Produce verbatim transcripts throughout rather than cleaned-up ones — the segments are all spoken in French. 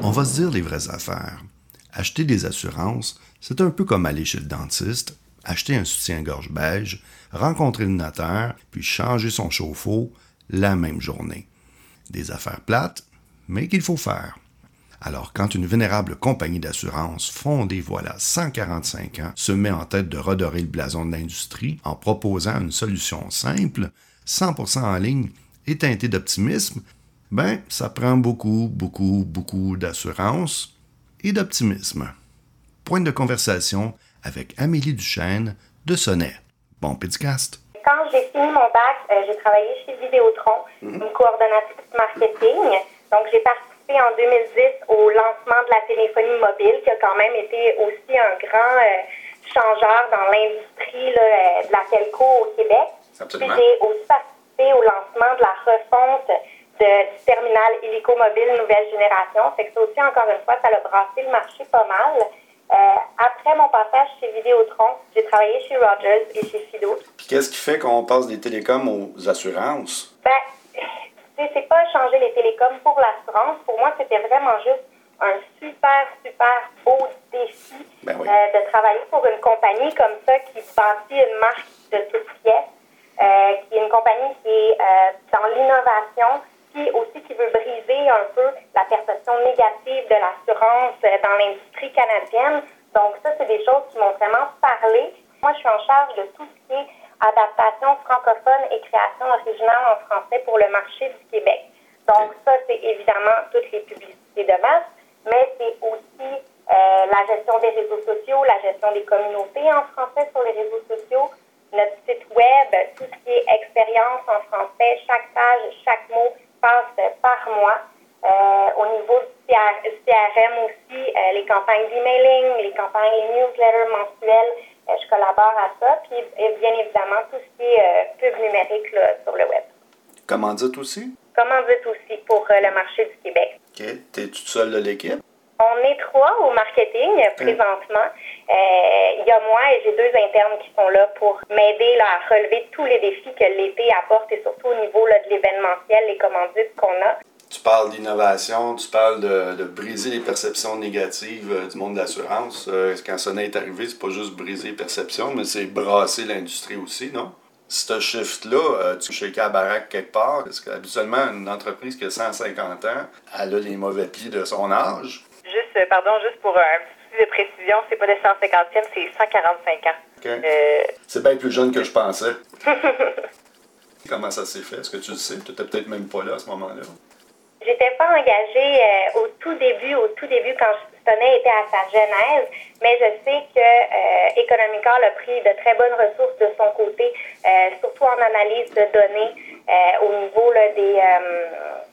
On va se dire les vraies affaires. Acheter des assurances, c'est un peu comme aller chez le dentiste, acheter un soutien-gorge beige, rencontrer le notaire, puis changer son chauffe-eau la même journée. Des affaires plates, mais qu'il faut faire. Alors, quand une vénérable compagnie d'assurance fondée voilà cent quarante-cinq ans se met en tête de redorer le blason de l'industrie en proposant une solution simple, cent pour cent en ligne et teintée d'optimisme, ben, ça prend beaucoup, beaucoup, beaucoup d'assurance et d'optimisme. Point de conversation avec Amélie Duchesne de Sonnet. Bon podcast. Quand j'ai fini mon bac, euh, j'ai travaillé chez Vidéotron, mmh. une coordonnatrice marketing. Donc, j'ai participé en deux mille dix au lancement de la téléphonie mobile, qui a quand même été aussi un grand euh, changeur dans l'industrie là, euh, de la telco au Québec. Absolument. Puis, j'ai aussi participé au lancement de la refonte de, du terminal illico mobile nouvelle génération. Fait que ça aussi, encore une fois, ça a brassé le marché pas mal. Euh, après mon passage chez Vidéotron, j'ai travaillé chez Rogers et chez Fido. Puis qu'est-ce qui fait qu'on passe des télécoms aux assurances? Ben, c'est, c'est pas changer les télécoms pour l'assurance. Pour moi, c'était vraiment juste un super, super beau défi ben oui. euh, de travailler pour une compagnie comme ça qui bâtit une marque de toutes pièces, euh, qui est une compagnie qui est euh, dans l'innovation, puis aussi qui veut briser un peu la perception négative de l'assurance dans l'industrie canadienne. Donc ça, c'est des choses qui m'ont vraiment parlé. Moi, je suis en charge de tout ce qui est adaptation francophone et création originale en français pour le marché du Québec. Donc ça, c'est évidemment toutes les publicités de masse, mais c'est aussi euh, la gestion des réseaux sociaux, la gestion des communautés en français sur les réseaux sociaux, notre site web, tout ce qui est expérience en français, chaque page, chaque mot passe par moi. Euh, au niveau du C R M aussi, euh, les campagnes d'emailing, les campagnes, les newsletters mensuels, euh, je collabore à ça. Puis et bien évidemment, tout ce qui est euh, pub numérique là, sur le web. Commandite aussi? Commandite aussi pour euh, le marché du Québec. OK. T'es toute seule de l'équipe? On est trois au marketing euh, présentement. Euh, il y a moi et j'ai deux internes qui sont là pour m'aider là, à relever tous les défis que l'été apporte et surtout au niveau là, de l'événementiel, les commandites qu'on a. Tu parles d'innovation, tu parles de, de briser les perceptions négatives euh, du monde de l'assurance. Euh, quand Sonnet est arrivé, c'est pas juste briser les perceptions, mais c'est brasser l'industrie aussi, non? Ce shift-là, euh, tu shaker à la baraque quelque part, parce qu'habituellement, une entreprise qui a cent cinquante ans, elle a les mauvais pieds de son âge. Juste, pardon, juste pour un petit peu de précision, c'est pas le cent cinquantième, c'est cent quarante-cinq ans. Okay. Euh... C'est bien plus jeune que je pensais. Comment ça s'est fait? Est-ce que tu le sais? Tu n'étais peut-être même pas là à ce moment-là. J'étais pas engagée euh, au tout début, au tout début quand Sonnet était à sa genèse, mais je sais que euh, Economical a pris de très bonnes ressources de son côté, euh, surtout en analyse de données euh, au niveau là, des, euh,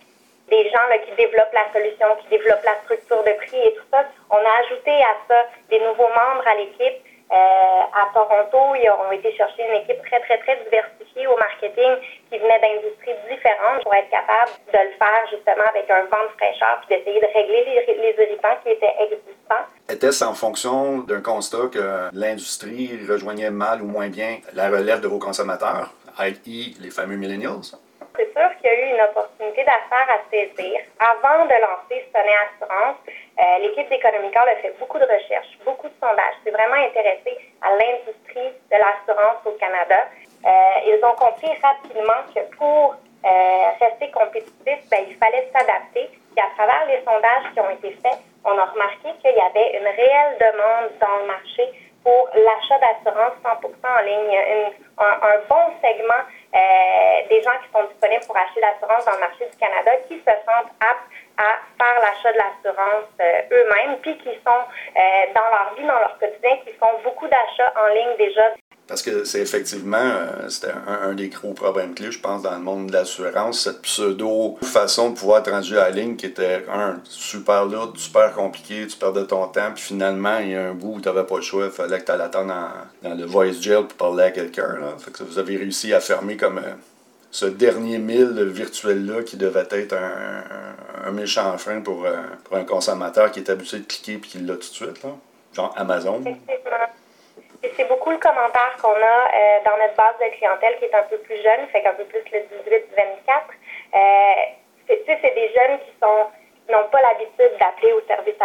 des gens là, qui développent la solution, qui développent la structure de prix et tout ça. On a ajouté à ça des nouveaux membres à l'équipe. Euh, à Toronto, ils ont été chercher une équipe très, très, très diversifiée au marketing qui venait d'industries différentes pour être capable de le faire justement avec un vent de fraîcheur puis d'essayer de régler les, les irritants qui étaient existants. Était-ce en fonction d'un constat que l'industrie rejoignait mal ou moins bien la relève de vos consommateurs, that is les fameux millennials? C'est sûr qu'il y a eu une opportunité d'affaires à saisir. Avant de lancer Sonnet Assurance, euh, l'équipe d'Economical a fait beaucoup de recherches, beaucoup de sondages. C'est vraiment intéressé à l'industrie de l'assurance au Canada. Euh, ils ont compris rapidement que pour euh, rester compétitif, ben, il fallait s'adapter. Puis à travers les sondages qui ont été faits, on a remarqué qu'il y avait une réelle demande dans le marché pour l'achat d'assurance cent pour cent en ligne. Une, un, un bon segment euh, des gens qui sont disponibles pour acheter l'assurance dans le marché du Canada qui se sentent aptes à faire l'achat de l'assurance euh, eux-mêmes, puis qui sont euh, dans leur vie, dans leur quotidien, qui font beaucoup d'achats en ligne déjà. Parce que c'est effectivement, euh, c'était un, un des gros problèmes clés, je pense, dans le monde de l'assurance, cette pseudo-façon de pouvoir être rendu à la ligne qui était, un, super lourde, super compliqué, tu perdais ton temps, puis finalement, il y a un bout où tu n'avais pas le choix, il fallait que tu allais attendre dans, dans le voice jail pour parler à quelqu'un. Là. Fait que vous avez réussi à fermer comme euh, ce dernier mille virtuel-là qui devait être un, un, un méchant frein pour, euh, pour un consommateur qui est habitué de cliquer puis qui l'a tout de suite, là. Genre Amazon. Effectivement. Et c'est beaucoup le commentaire qu'on a euh, dans notre base de clientèle qui est un peu plus jeune, fait qu'un peu plus le dix-huit vingt-quatre. Euh, c'est, c'est des jeunes qui sont qui n'ont pas l'habitude d'appeler au,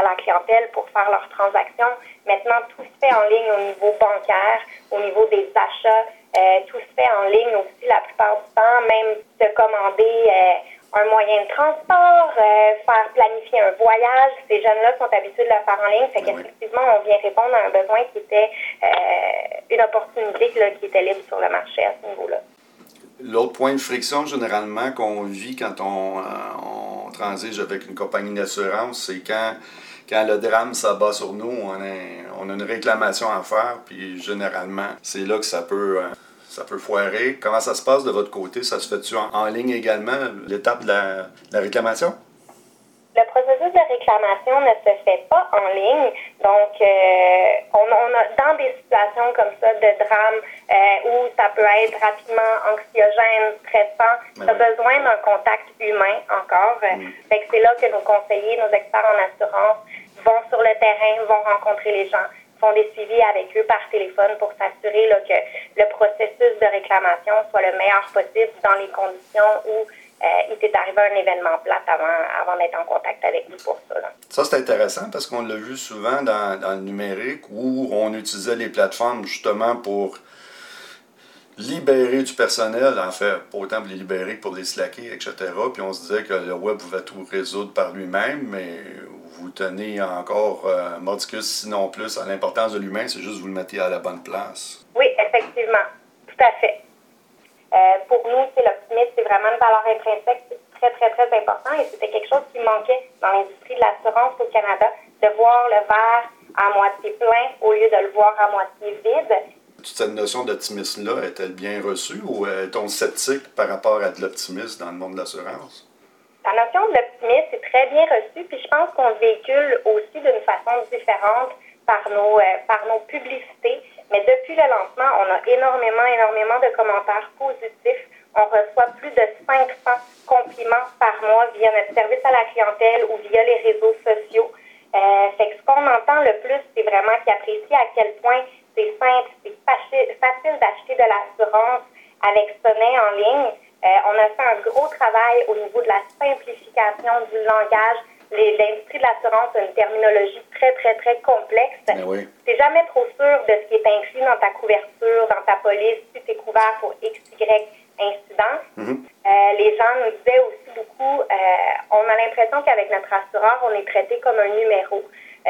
à la clientèle pour faire leurs transactions. Maintenant, tout se fait en ligne au niveau bancaire, au niveau des achats. Euh, tout se fait en ligne aussi la plupart du temps, même de commander euh, un moyen de transport, euh, faire planifier un voyage. Ces jeunes-là sont habitués de le faire en ligne. Fait qu'effectivement, on vient répondre à un besoin qui était euh, une opportunité là, qui était libre sur le marché à ce niveau-là. L'autre point de friction, généralement, qu'on vit quand on, euh, on transige avec une compagnie d'assurance, c'est quand, quand le drame s'abat sur nous, on a, on a une réclamation à faire, puis généralement, c'est là que ça peut, euh, ça peut foirer. Comment ça se passe de votre côté? Ça se fait-tu en, en ligne également, l'étape de la, de la réclamation? Le processus de réclamation ne se fait pas en ligne. Donc, euh, on, on a dans des situations comme ça de drame euh, où ça peut être rapidement anxiogène, stressant, tu as besoin d'un contact humain encore. Mm. Fait que c'est là que nos conseillers, nos experts en assurance vont sur le terrain, vont rencontrer les gens, font des suivis avec eux par téléphone pour s'assurer là, que le processus de réclamation soit le meilleur possible dans les conditions où Euh, il t'est arrivé un événement plate avant, avant d'être en contact avec nous pour ça. Là. Ça, c'est intéressant parce qu'on l'a vu souvent dans, dans le numérique où on utilisait les plateformes justement pour libérer du personnel, en fait, pas autant pour les libérer que pour les slacker, et cetera. Puis on se disait que le web pouvait tout résoudre par lui-même, mais vous tenez encore euh, mordicus, sinon plus, à l'importance de l'humain, c'est juste que vous le mettez à la bonne place. Oui, effectivement. Tout à fait. Euh, pour nous, c'est l'optimisme, c'est vraiment une valeur intrinsèque, c'est très, très, très important et c'était quelque chose qui manquait dans l'industrie de l'assurance au Canada, de voir le verre à moitié plein au lieu de le voir à moitié vide. Toute cette notion d'optimisme-là, est-elle bien reçue ou est-on sceptique par rapport à de l'optimisme dans le monde de l'assurance? La notion de l'optimisme est très bien reçue, puis je pense qu'on le véhicule aussi d'une façon différente par nos, euh, par nos publicités. Mais depuis le lancement, on a énormément, énormément de commentaires positifs. On reçoit plus de cinq cents compliments par mois via notre service à la clientèle ou via les réseaux sociaux. Euh, fait que ce qu'on entend le plus, c'est vraiment qu'ils apprécient à quel point c'est simple, c'est facile, facile d'acheter de l'assurance avec Sonnet en ligne. Euh, on a fait un gros travail au niveau de la simplification du langage. Les, l'industrie de l'assurance a une terminologie très, très, très complexe. Oui. Tu n'es jamais trop sûr de ce qui est inclus dans ta couverture, dans ta police, si tu es couvert pour X, Y incident. Mm-hmm. Euh, les gens nous disaient aussi beaucoup, euh, on a l'impression qu'avec notre assureur, on est traité comme un numéro. Il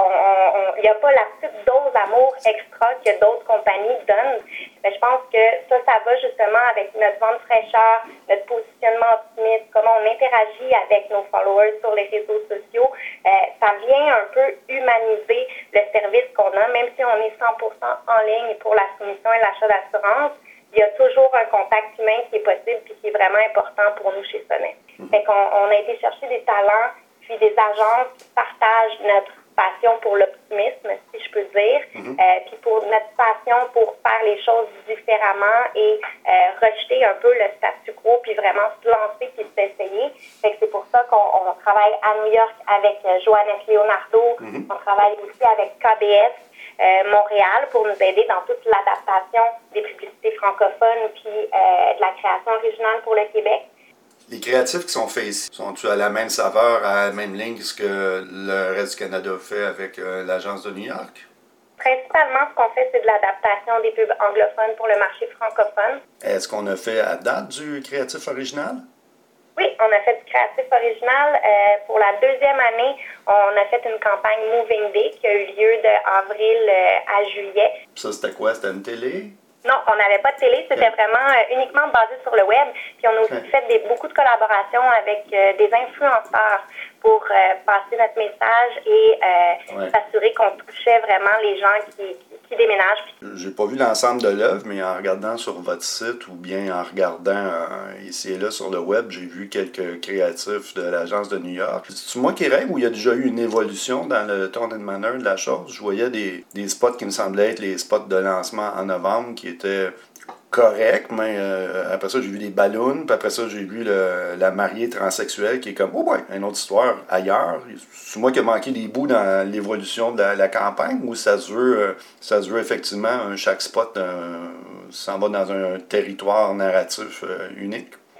euh, n'y a pas la petite dose d'amour extra que d'autres compagnies donnent. Mais je pense que ça, ça va justement avec notre vente fraîcheur, notre positionnement optimiste, comment on interagit avec nos followers sur les réseaux sociaux. Euh, ça vient un peu humaniser le service qu'on a, même si on est cent pour cent en ligne pour la soumission et l'achat d'assurance. Il y a toujours un contact humain qui est possible et qui est vraiment important pour nous chez Sonnet. Mm-hmm. Fait qu'on on a été chercher des talents, puis des agences qui partagent notre passion pour l'optimisme, si je peux dire, mm-hmm. euh, puis pour notre passion pour faire les choses différemment et euh, rejeter un peu le statu quo, puis vraiment se lancer puis s'essayer. Fait que c'est pour ça qu'on on travaille à New York avec euh, Joannette Leonardo, mm-hmm. on travaille aussi avec K B S euh, Montréal pour nous aider dans toute l'adaptation des publicités francophones puis euh, de la création originale pour le Québec. Les créatifs qui sont faits ici, sont-ils à la même saveur, à la même ligne que ce que le reste du Canada fait avec euh, l'agence de New York? Principalement, ce qu'on fait, c'est de l'adaptation des pubs anglophones pour le marché francophone. Est-ce qu'on a fait à date du créatif original? Oui, on a fait du créatif original. Euh, pour la deuxième année, on a fait une campagne Moving Day qui a eu lieu d'avril euh, à juillet. Ça, c'était quoi? C'était une télé? Non, on n'avait pas de télé, c'était vraiment euh, uniquement basé sur le web. Puis on a aussi fait des, beaucoup de collaborations avec euh, des influenceurs pour euh, passer notre message et euh, ouais. s'assurer qu'on touchait vraiment les gens qui, qui, qui déménagent. J'ai pas vu l'ensemble de l'œuvre, mais en regardant sur votre site ou bien en regardant euh, ici et là sur le web, j'ai vu quelques créatifs de l'agence de New York. C'est moi qui rêve ou il y a déjà eu une évolution dans le ton and manner de la chose? Je voyais des, des spots qui me semblaient être les spots de lancement en novembre qui étaient correct, mais euh, après ça, j'ai vu des ballons, puis après ça, j'ai vu le, la mariée transsexuelle qui est comme, oh ouais, une autre histoire ailleurs. C'est moi qui ai manqué des bouts dans l'évolution de la, la campagne, où ça se veut, euh, ça se veut effectivement, chaque spot euh, s'en va dans un territoire narratif euh, unique?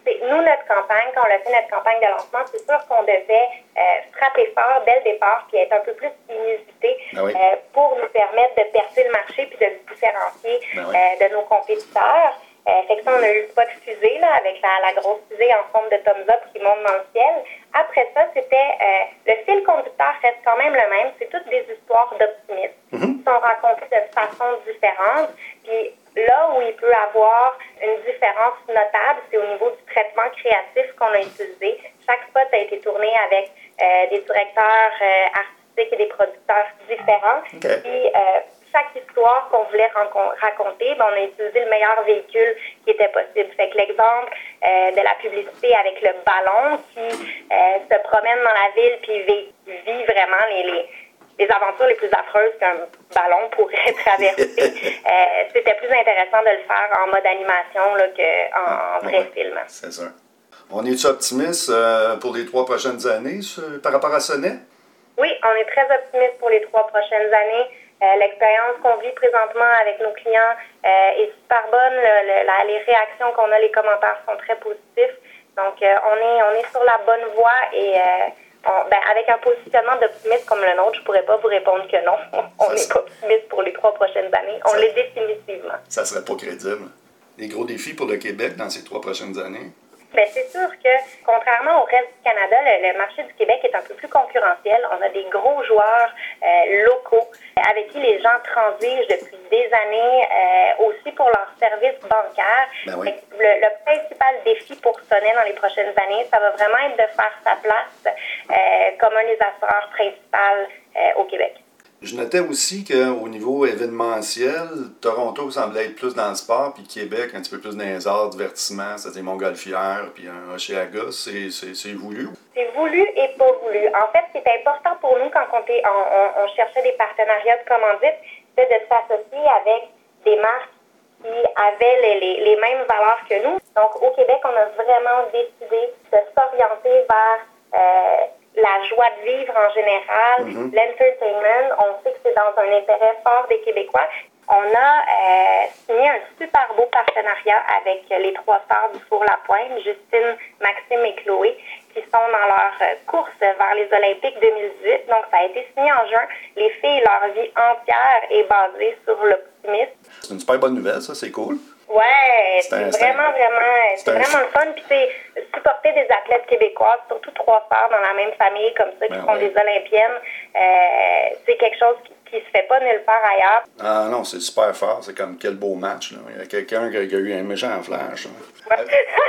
c'est, nous, notre campagne, quand on a fait notre campagne de lancement, c'est sûr qu'on devait euh, frapper fort dès le départ puis être un peu plus inusité ben oui. euh, pour nous permettre de percer le marché puis de nous différencier ben oui. euh, de nos compétiteurs. Euh, fait que ça, on a eu le spot fusée là, avec la, la grosse fusée en forme de thumbs up qui monte dans le ciel. Après ça, c'était euh, le fil conducteur reste quand même le même. C'est toutes des histoires d'optimisme mm-hmm. qui sont racontées de façon différente. Puis là où il peut avoir une différence notable, c'est au niveau du traitement créatif qu'on a utilisé. Chaque spot a été tourné avec euh, des directeurs euh, artistiques et des producteurs différents. Okay. Puis euh, chaque histoire qu'on voulait raconter, ben, on a utilisé le meilleur véhicule qui était possible. Fait que l'exemple euh, de la publicité avec le ballon qui euh, se promène dans la ville puis vit, vit vraiment les, les, les aventures les plus affreuses qu'un ballon pourrait traverser. euh, c'était plus intéressant de le faire en mode animation là, qu'en ah, vrai ouais, film. C'est sûr. On est-tu optimiste euh, pour les trois prochaines années sur, par rapport à Sonnet? Oui, on est très optimiste pour les trois prochaines années. Euh, l'expérience qu'on vit présentement avec nos clients euh, est super bonne. Le, le, la, les réactions qu'on a, les commentaires sont très positifs. Donc, euh, on est on est sur la bonne voie et euh, on, ben, avec un positionnement d'optimiste comme le nôtre, je pourrais pas vous répondre que non. On n'est pas optimiste pour les trois prochaines années. On l'est définitivement. Ça serait pas crédible. Les gros défis pour le Québec dans ces trois prochaines années? Bien, c'est sûr que, contrairement au reste du Canada, le, le marché du Québec est un peu plus concurrentiel. On a des gros joueurs euh, locaux avec qui les gens transigent depuis des années, euh, aussi pour leurs services bancaires. Ben oui. le, le principal défi pour Sonnet dans les prochaines années, ça va vraiment être de faire sa place euh, comme un des assureurs principaux euh, au Québec. Je notais aussi qu'au niveau événementiel, Toronto semblait être plus dans le sport, puis Québec un petit peu plus dans les arts, divertissement, c'est-à-dire Montgolfière, puis un Hochelaga, c'est, c'est, c'est voulu? C'est voulu et pas voulu. En fait, ce qui est important pour nous quand on, on, on cherchait des partenariats de commandite, c'était de s'associer avec des marques qui avaient les, les, les mêmes valeurs que nous. Donc, au Québec, on a vraiment décidé de s'orienter vers... Euh, la joie de vivre en général, mm-hmm. l'entertainment. On sait que c'est dans un intérêt fort des Québécois. On a euh, signé un super beau partenariat avec les trois stars du Four-la-Pointe, Justine, Maxime et Chloé, qui sont dans leur course vers les Olympiques deux mille dix-huit. Donc, ça a été signé en juin. Les filles, leur vie entière est basée sur l'optimisme. C'est une super bonne nouvelle, ça, c'est cool. Ouais, c'est, c'est vraiment, vraiment, c'est, c'est vraiment le fun. Puis c'est supporter des athlètes québécoises, surtout trois sœurs dans la même famille comme ça, qui ben sont ouais. des Olympiennes, euh, c'est quelque chose qui, qui se fait pas nulle part ailleurs. Ah non, c'est super fort. C'est comme quel beau match, là. Il y a quelqu'un qui a, qui a eu un méchant flash. Ouais.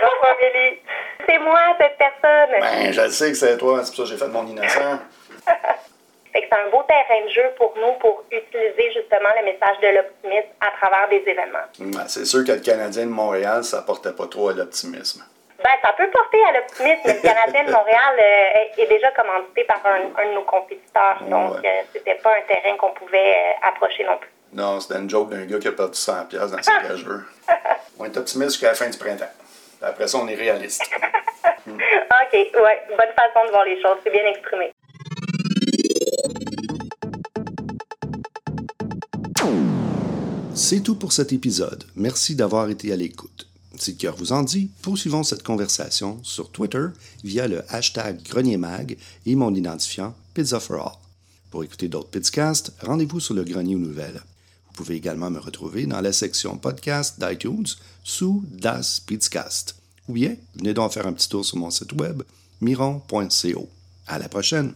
euh... c'est moi, cette personne. Ben, je sais que c'est toi. C'est pour ça que j'ai fait mon innocent. Fait que c'est un beau terrain de jeu pour nous pour utiliser justement le message de l'optimisme à travers des événements. Ben, c'est sûr que le Canadien de Montréal, ça portait pas trop à l'optimisme. Ben, ça peut porter à l'optimisme, mais le Canadien de Montréal euh, est déjà commandité par un, un de nos compétiteurs. Donc, ouais. euh, c'était pas un terrain qu'on pouvait euh, approcher non plus. Non, c'était une joke d'un gars qui a perdu cent dollars dans ses gageurs. On est optimiste jusqu'à la fin du printemps. Après ça, on est réaliste. hmm. OK, ouais. Bonne façon de voir les choses. C'est bien exprimé. C'est tout pour cet épisode. Merci d'avoir été à l'écoute. Si le cœur vous en dit, poursuivons cette conversation sur Twitter via le hashtag GrenierMag et mon identifiant Pizza for All. Pour écouter d'autres Pizcasts, rendez-vous sur le Grenier aux Nouvelles. Vous pouvez également me retrouver dans la section podcast d'iTunes sous Das Pizcast. Ou bien, venez donc faire un petit tour sur mon site web miron point co. À la prochaine!